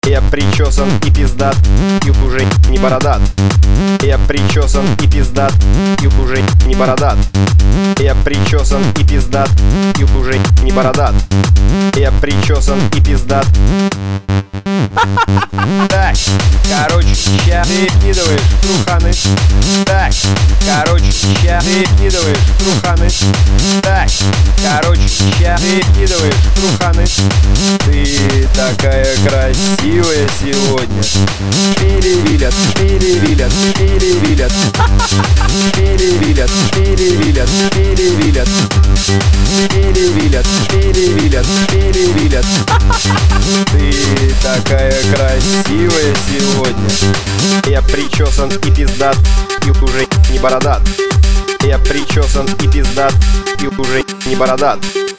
Я причесан и пиздат, и уже не бородат. Я причесан и пиздат, и уже не бородат. Я причесан и пиздат, и уже не бородат. Я причесан и пиздат. Так, короче, ща ты кидываешь труханы. Так, короче, ща ты кидываешь труханы. Так, короче, ща ты кидываешь труханы. Ты такая красивая сегодня. Шпили-вилят, шпили-вилят, шпили-вилят. Шпили-вилят, шпили-вилят, шпили-вилят. Шпили-вилят, шпили-вилят, шпили-вилят. Ты такая красивая сегодня. Я причесан и пиздат, и уже не бородат. Я причесан и пиздат, и уже не бородат.